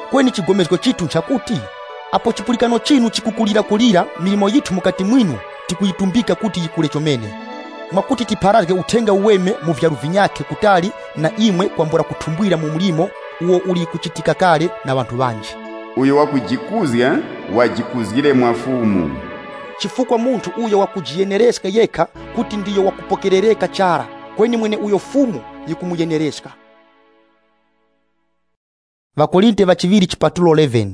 Kweni chigomezgo chitu nchakuti apo chipulikano chinu chikukulira milimo yitu mukati mwinu tikuyitumbika kuti yikule chomene, mwakuti tipharazge uthenga uweme mu vyalu vinyake kutali na imwe kwambura kuthumbwira mu mulimo uwo uli kuchitika kale na wanthu banji. Uyo wakujikuzya wajikuzgire mwafumu. Chifukwa munthu uyo wakujiyenereska yekha kuti ndiyo wakupokerereka chara, kweni mwene uyo fumu yikumuyenereska. Vakolinte vachiviri chipatulo 11.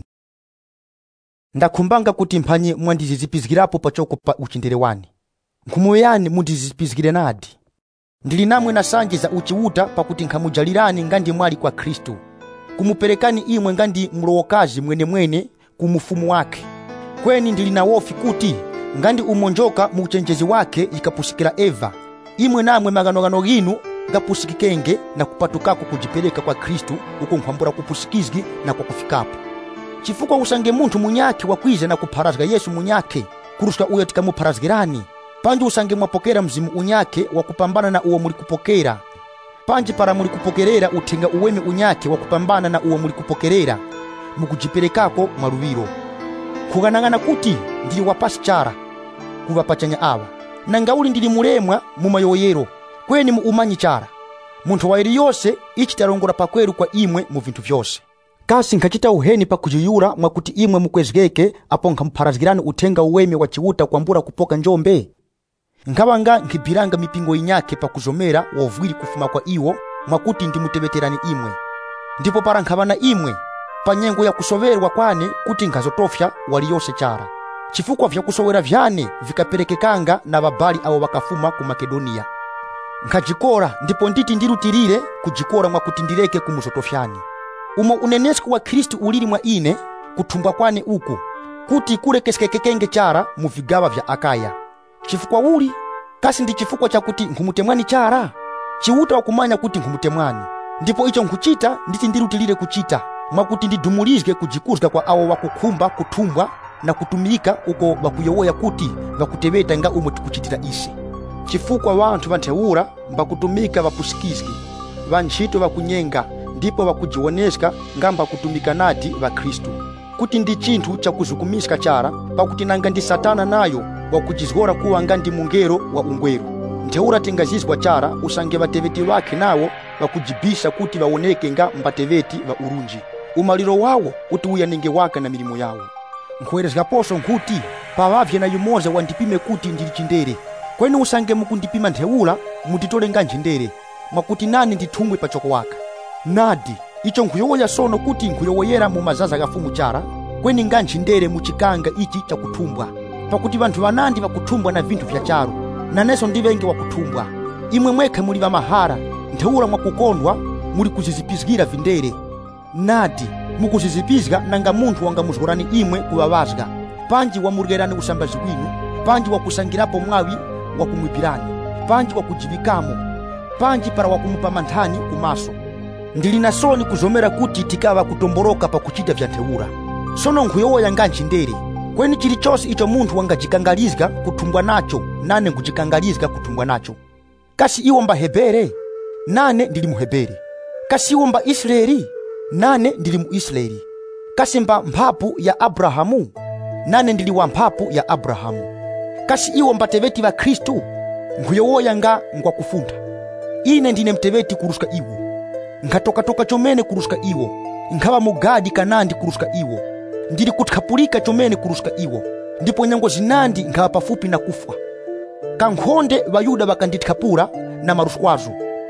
Ndakhumbanga kuti mphanye mwandizizipizgirapo pachoko pa uchindere wani. Nkhumuyani mundizizipizgire nadi. Ndili namwe na sanje za uchiuta pakuti nkhamujalirani ngandi mwali kwa Kristu. Kumuperekani imwe ngandi mlowokazi mwene kumufumu wake. Kweni ndili na wofi kuti ngandi umonjoka mu uchenjezi wake ikapusikira Eva, imwe namwe maganogano ginu gapusikikenge na kupatukako kujipereka kwa Kristu uko nkhwambura kupusikizgi na kwa kufikapo. Chifukwa usange munthu munyake wakwize na kupharazga Yesu munyake kuruska uyo tikamupharazgirani, panji usange mwapokera mzimu unyake wakupambana na uwo muli kupokera. Panji para muli kupokerera uthenga uweme unyake wakupambana na uwo muli kupokerera mukujiperekako mwaluwiro. Kuganangana kuti ndili wapasi chara kuvapachanya awa, na ngauli ndili mulemwa mu mayoyero, kweni mu umanyi chara. Munthu wa iri yose ichitalongora pakweru kwa imwe mu vintu vyose. Kasi nkachita uheni pa kujiyura mwakuti imwe mukwezgeke apo nkhamupharazgirani uthenga uweme wa chiuta kwambura kupoka njombe. Nkabanga nkibiranga mipingo inyake pa kuzomera wovwiri kufuma kwa iwo mwakuti ndimutebeterani imwe. Ndipo para nkhabana imwe pa nyengo ya kusoverwa kwane kuti nkazotofya wali yose chara. Chifukwa vya kusowera vyane vikaperekekanga na babali awo bakafuma ku Makedonia. Nkajikora ndipo nditi ndirutirire kujikora mwakuti ndireke kumuzotofyani. Umo unenesku wa Kristu uliri mwa ine kutumbwa kwane uku kuti kulekeskekekenge chara mu vigawa vya Akaya. Chifukwa uli kasi ndi chifukwa cha kuti nkhumutemwani chara, chiuta wakumanya kuti nkhumutemwani. Ndipo icho nkuchita nditi ndirutilire kuchita mwakuti ndidumulizge kujikuzga kwa awo wakukhumba kutumbwa na kutumika uko bakuyowoya kuti bakutebeta nga umwe tikuchitira isi. Chifukwa wanthu vantheura mbakutumika vapusikizgi, vantchito vakunyenga ndipo vakujiwoneska ngamba kutumika nati va Kristu. Kuti ndi chinthu cha kuzukumiska chara pakuti nanga ndi Satana nayo wakujizgora kuwa ngandi mungero wa ungweru. Ntheura tingazizgwa chara usange vateveti wake nawo vakujibisha kuti vaoneke nga mbateveti va urunji. Umaliro wawo uti uyanenge waka na milimo yawo. Nkwerezgaposo nkuti pavavye na yumoza wandipime kuti ndili chindere. Kweni usange mukundipima ntheura mutitole nga njindere mwakuti nani ndithungwe pachoko waka. Nadi icho nkhuyowoya sono kuti nkhuyowoyera mu mazaza gafumu chara, kweni nga njindere muchikanga ichi cha kuthumbwa. Pakuti vanthu vanandi vakuthumbwa na vinthu vya charo, naneso ndivenge wakuthumbwa. Imwe mwekhe muli va mahara, ntheura mwakukondwa muli kuzizipizgira vindere. Nadi mukuzizipizga nanga munthu wangamuzgorani imwe kuvavazga. Panji wamurgerani usambazi winu, panji wakusangirapo mwawi wakumwipirani, panji wakujivikamo, panji para wakumupa manthani kumaso. Ndili na soni kuzomera kuti tikava kutomboroka pa kuchita vya ntheura. Sono nkhuyowoya nga nchindere, kweni chilichonse icho munthu wangajikangalizga kuthumbwa nacho, nane nkujikangalizga kuthumbwa nacho. Kasi iwo mba Hebere, nane ndili muhebere. Kasi iwo mba Israeli, nane ndili mu Israeli. Kasi mba mphapu ya Abrahamu, nane ndili wa mphapu ya Abrahamu. Kasi iwo mba teveti va Kristu, nkhuyowoya nga ngwakufuntha. Ine ndine mteveti kuruska iwo. Nkatoka chomene kuruska iwo, nkhawa mugadi kanandi kuruska iwo. Ndili kuthapulika chomene kuruska iwo, ndipo nyango zinandi nkhawa pafupi na kufwa. Kankhonde Vayuda vakandithapula na maruswazo,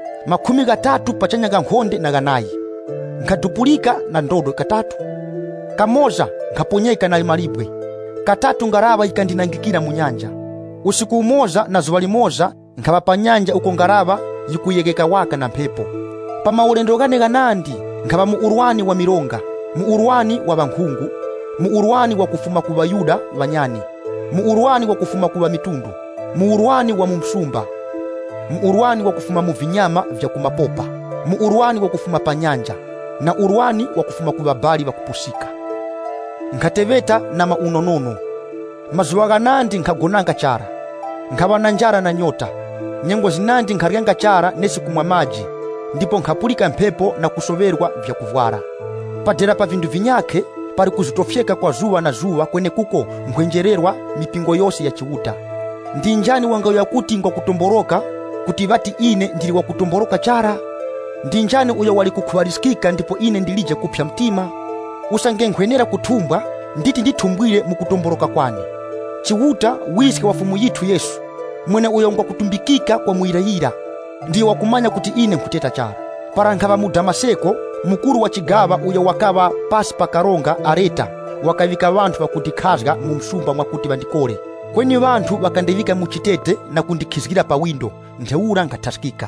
30 pachanya kankhonde na ganayi. Nkatupulika na ndodo katatu. Kamoza nkaponyeka na malibwe, katatu ngarava ikandinangikira mu nyanja. Usiku umoza na zuwa limoza nkhawa pa nyanja uko ngarava yikuyegeka waka na mphepo. Pa maulendo gane ganandi nkhawa mu urwani wa mironga, mu urwani wa bankhungu, mu urwani wa kufuma ku Vayuda vanyani, mu urwani wa kufuma ku mitundu, mu urwani wa mumsumba, mu urwani wa kufuma mu vinyama vya kumapopa, mu urwani wa kufuma pa nyanja, na urwani wa kufuma ku babali bakupusika. Nkateveta na maunonono. Mazuwa ganandi nkagonanga chara, nkhawa na njara na nyota. Nyengo zinandi nkaryenga chara nesi kumwa maji, ndipo nkapulika mphepo na kusoverwa vya kuvwara. padera pa vindu vinyake pari kuzitofyeka kwa zuwa na zuwa kwene kuko mkhwenjererwa mipingo yose ya chiuta. Ndi njani wangayo kuti ngwa kutomboroka kuti vati ine ndili wa kutomboroka chara? Ndi njani uyo wali kukhwarisikika ndipo ine ndilije kupya mtima? Usange nkhwenera kutumbwa nditi nditumbwire mukutomboroka kwani. Chiuta wiske wa fumu yitu Yesu mwene uyo ngwa kutumbikika kwa muirayira ndiyo wakumanya kuti ine nkuteta chara. Para nkhava mu Damaseko mukuru wa chigava uyo wakava pasi pa karonga Areta wakavika vanthu vakundikhazga mu msumba mwakuti vandikole. Kweni vanthu vakandivika mu chitete na kundikhizgira pa windo ntheura nkathasikika.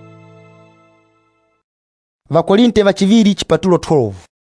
Vakolinte vachiviri chipatulo 12.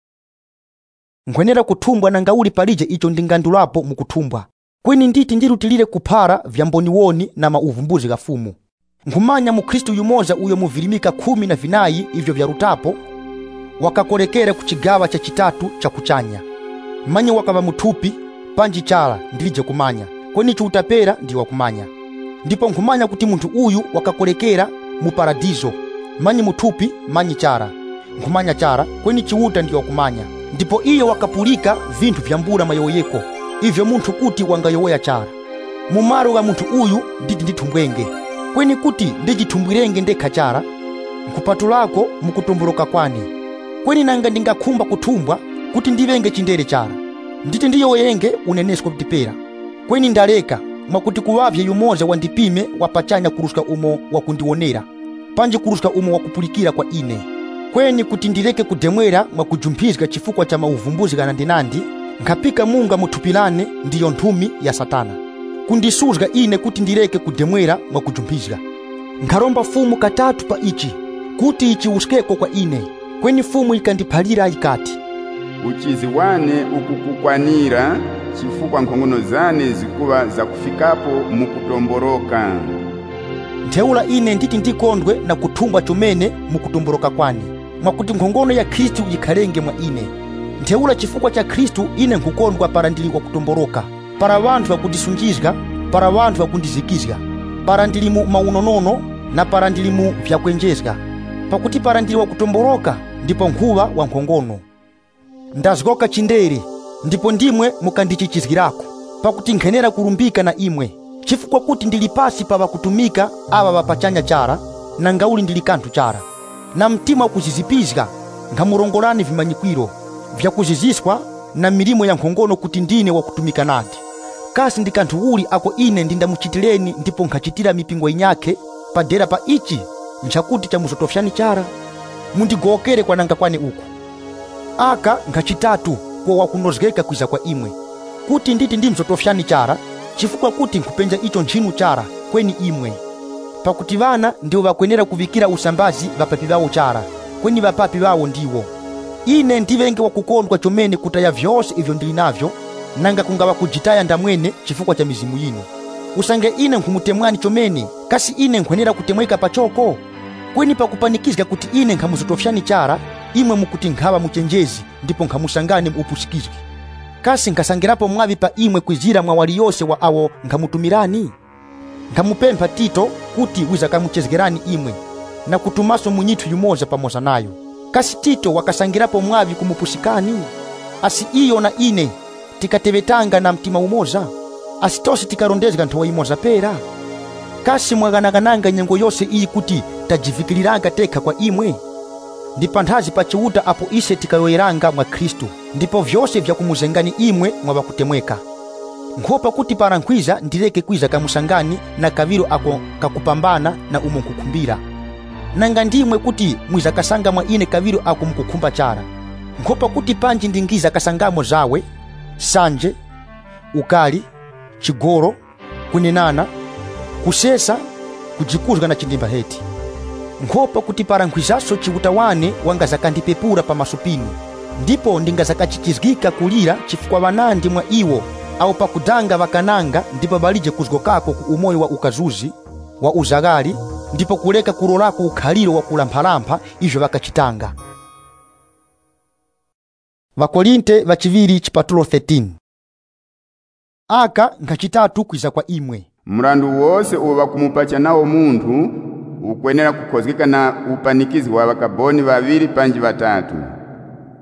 Nkhwenera kutumbwa na ngauli palije icho ndingandulapo mukutumbwa. Kweni nditi ndirutilire kuphara vyamboniwoni na mauvumbuzi ga fumu. Nkhumanya mu Kristu yumoza uyo muvilimika 14 ivyo vyarutapo wakakolekera ku chigava cha chitatu cha kuchanya. Manye wakava muthupi panji chala ndilije kumanya, kweni chiutapera ndi wakumanya. Ndipo nkhumanya kuti munthu uyu wakakolekera mu paradizo, manye muthupi manye chara. Nkhumanya chara kweni chiuta ndi wakumanya. Ndipo iyo wakapulika vinthu vyambula mayoyeko ivyo munthu kuti wangayowoya chara. Mumaro wa munthu uyu nditi ndithumbwenge, kweni kuti ndijithumbwirenge ndekha chara nkupatulako mukutomboroka kwani. Kweni nanga ndingakhumba kutumbwa kuti ndivenge chindere chara nditi ndiyoyenge unenesko kutipera. Kweni ndaleka mwakuti kuwavye yumoza wandipime wapachanya kuruska umo wakundionera panji kuruska umo wakupulikira kwa ine. Kweni kuti ndireke kudemwera mwakujumpizga chifukwa cha mauvumbuzi ganandinandi nkapika munga muthupilane ndiyo nthumi ya Satana kundisuzga ine kuti ndireke kudemwera mwakujumpizga. Nkharomba fumu katatu pa ichi kuti ichi uskeko kwa ine. Kweni fumu ikandiphalira ikati, uchizi wane ukukukwanira chifukwa nkhongono zane zikuwa za kufikapo mukutomboroka. Ntheula ine nditi ndikondwe na kutumbwa chomene mukutomboroka kwani mwakuti nkhongono ya Kristu ikhalenge mwa ine. Ntheula chifukwa cha Kristu ine nkukondwa para ndili kwa kutomboroka, para vanthu vakundisunjizga, para vanthu vakundizikizga, para ndili mu maunonono na para ndili mu vyakwenjezga. Pakuti para ndili wa kutomboroka ndipo nkhuva wa nkhongono. Ndazgoka chindere ndipo ndimwe mukandichichizgirako, pakuti nkhenera kurumbika na imwe chifukwa kuti ndili pasi pa vakutumika ava vapachanya chara na ngauli ndili kanthu chara. Na mtima wakuzizipizga nkhamurongolani vimanyikwiro vyakuziziswa na milimo ya nkhongono kuti ndine wakutumika nandi. Kasi ndi kanthu uli ako ine ndindamuchitireni ndipo nkhachitira mipingo inyake padera pa ichi nchakuti cha muzotofyani chara. Mundigokere kwa nanga kwane uku. Aka nkhachitatu kwa wakunozgeka kwiza kwa imwe kuti nditi ndi mzotofyani chara chifukwa kuti nkupenja icho nchinu chara kweni imwe. Pakuti vana ndiwo vakwenera kuvikira usambazi vapapi vawo chara kweni vapapi vawo ndiwo. Ine ndivenge wakukondwa chomene kutaya vyose ivyo ndili navyo nanga kungawa kujitaya ndamwene chifukwa cha mizimu yinu. Usange ine nkhumutemwani chomene kasi ine nkhwenera kutemweka pachoko. Kweni pakupanikizga kuti ine nkhamuzotofyani chara imwe mukuti nkhawa muchenjezi ndipo nkhamusangane muupusikizgi. Kasi nkasangirapo mwavi pa imwe kwizira mwawali yose wa awo nkhamutumirani. Nkhamupempha Tito kuti wiza kamuchezgerani imwe na kutumaso munyithu yumoza pamoza nayo. Kasi Tito wakasangirapo mwavi kumupusikani. Asi iyo na ine tikatevetanga na mtima umoza, asitosi tikarondezga nthowa imoza pera. Kasi mwaganagananga nyengo yose iyi kuti tajivikiliranga tekha kwa imwe. Ndipa nthazi pa chiuta apo ise tikayoyeranga mwa Kristu ndipo vyose vyakumuzengani imwe mwabakutemweka. Nkhopa kuti para nkwiza ndireke kwiza kamusangani na kaviro ako kakupambana na umo nkukhumbira. Nanga ndimwe kuti mwiza kasanga mwa ine kaviro ako mkukhumba chara. Nkhopa kuti panji ndingiza kasangamo zawe, sanje, ukali, chigoro, kunenana, kusesa, kujikuzga na chindimba heti. Nkhopa kuti para nkwizaso chiutawane wanga zakandipepura pa masupini ndipo ndingazakachichizgika kulira chifukwa vanandi mwa iwo au pakudanga vakananga ndipo balije kuzgokako ku umoyo wa ukazuzi wa uzagali ndipo kuleka kurolako ukhaliro wa kulamphalampa ivyo vakachitanga. Vakolinte vachiviri chipatulo 13. Aka nkachitatu kwiza kwa imwe. Mrandu wose uwo vakumupacha nawo munthu ukwenera kukhozgeka na upanikizi wa vakaboni vaviri panji vatatu.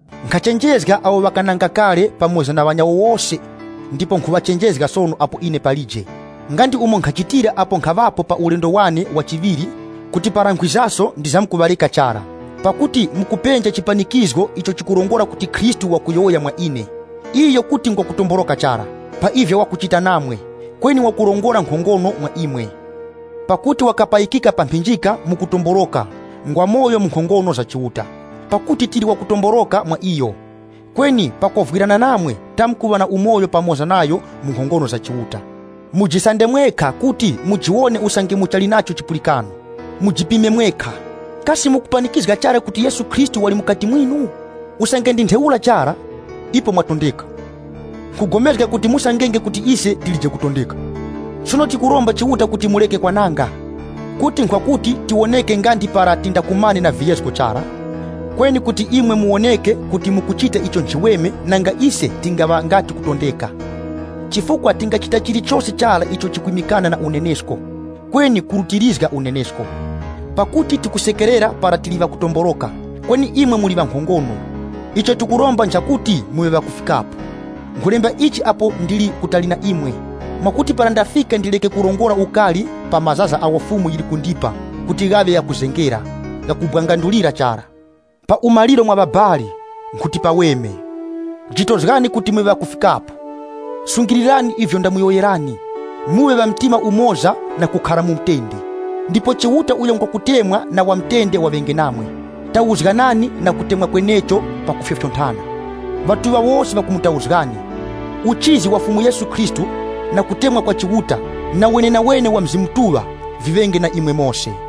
Nkachenjezga abo bakananga kale pamodzi na banyawo wose, ndipo nkubachenjezga sono apo ine palije. Ngandi umo nkachitira apo nkavapo pa ulendo wane wachiviri, kuti parankwizaso ndizamkubalika chara. Pakuti mukupenja chipanikizgo icho chikulongola kuti Khristu wakuyoya mwa ine. Iyo kuti ngwakutomboloka chara, pa ivyo wakuchita namwe, kweni wakulongola nkhongono mwa imwe. Pakuti wakapayikika pamphinjika mukutomboloka, ngwa moyo munkhongono za chiuta. Pakuti tili wakutomboloka mwa iyo, kweni pakovwirana namwe tamkuwa na umoyo pamoza nayo munkhongono za chiuta. Mujisande mwekha kuti mujione usange muchali nacho chipulikano. Mujipime mwekha. Kasi mukupanikizga chara kuti Yesu Kristu wali mukati mwinu? Usange ndi ntheula chara, ipo mwatondeka. Kugomezga kuti musangenge kuti ise tilije kutondeka. Sono tikuromba chiuta kuti muleke kwa nanga, kuti nkwakuti tioneke ngandi para tindakumane na viyesko chara, kweni kuti imwe muoneke kuti mukuchita icho nchiweme nanga ise tingava ngati kutondeka. Chifukwa tingachita chilichonse chara icho chikwimikana na unenesko, kweni kurutirizga unenesko. Pakuti tikusekerera para tiliva kutomboloka, kweni imwe muliva nkhongono. Icho tikuromba nchakuti muwe vakufikapo. Nkulemba ichi apo ndili kutalina imwe, mwakuti para ndafika ndileke kulongola ukali pa mazaza awafumu ili kundipa, kuti gave ya kuzengera, ya kubwangandulira chara. Pa umaliro mwa babali, nkuti pa weme. Jitozgani kuti muwe vakufikapo. Sungirirani ivyo ndamuyoyerani, muwe wa mtima umoza na kukhala mumtende. Ndipo chiuta uyo nkokutemwa na wa mtende wavenge namwe. Tauzganani na kutemwa kwenecho pa kufyofyontana. Vatuwa wose vakumutauzgani. Uchizi wa fumu Yesu Kristu na kutemwa kwa chiuta na wene wa mzimtuwa vivenge na imwe mose.